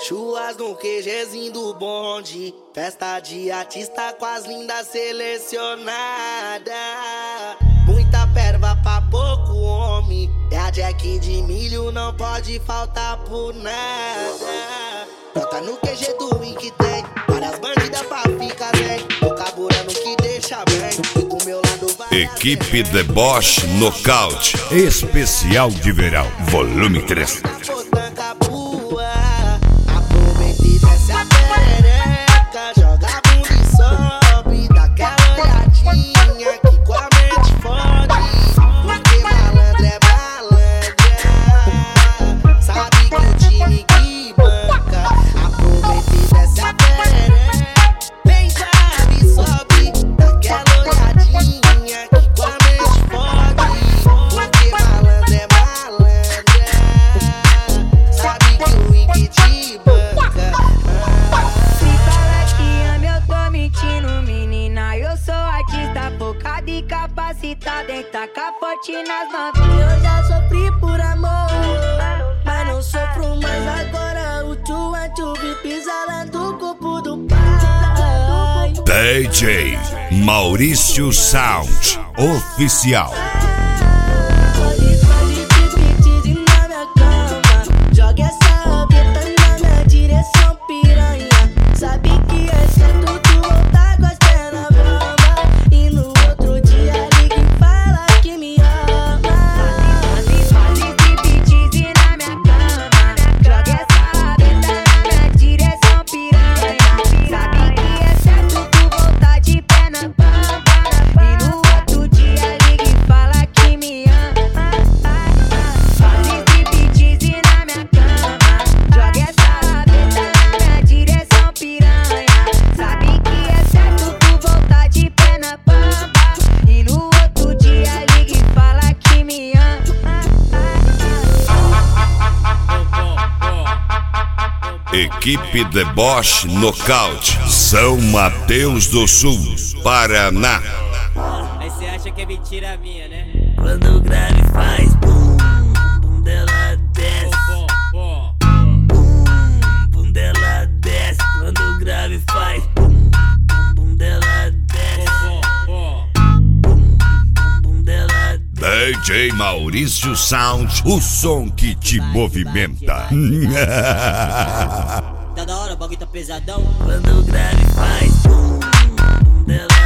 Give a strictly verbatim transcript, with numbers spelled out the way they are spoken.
Chuas no QGzinho do bonde, festa de artista com as lindas selecionadas. Muita perva pra pouco homem, é a Jack de milho, não pode faltar por nada. Bota no Q G do Wink tem várias bandidas pra ficar bem, tô carburando que deixa bem, e do meu lado vai. Equipe Deboche Nocaute, especial de verão, volume três. Deita capote nas novinhas. Eu já sofri por amor, mas não sofro mais agora. O tchu é tchu, vi pisar lá do corpo do pai. D J Maurício Sound Oficial. Joga essa rabeta na minha direção, piranha. Sabe que é certo tu voltar com as pernas bravas, e no outro dia liga e fala que me ama. Faz striptease na minha cama. Joga essa rabeta na minha direção, piranha. Sabe que é certo tu voltar de perna bamba, e no outro dia liga e fala que me ama. Faz striptease na minha cama. Joga essa rabeta na minha direção, piranha. Sabe que é certo tu voltar de perna bamba, e no outro dia liga e fala que me ama. Equipe Deboche Nocaute, São Mateus do Sul, Paraná. Aí cê acha que é mentira minha, né? Quando o grave faz bum, bum dela desce. Bom, bom, Bum, bum dela desce. Quando o grave faz bum, bum, bum dela desce. bom, Bum, bum dela desce. D J Maurício Sound, o som que te movimenta. Tá da hora, o bagulho tá pesadão. Quando o grave faz bum, bum dela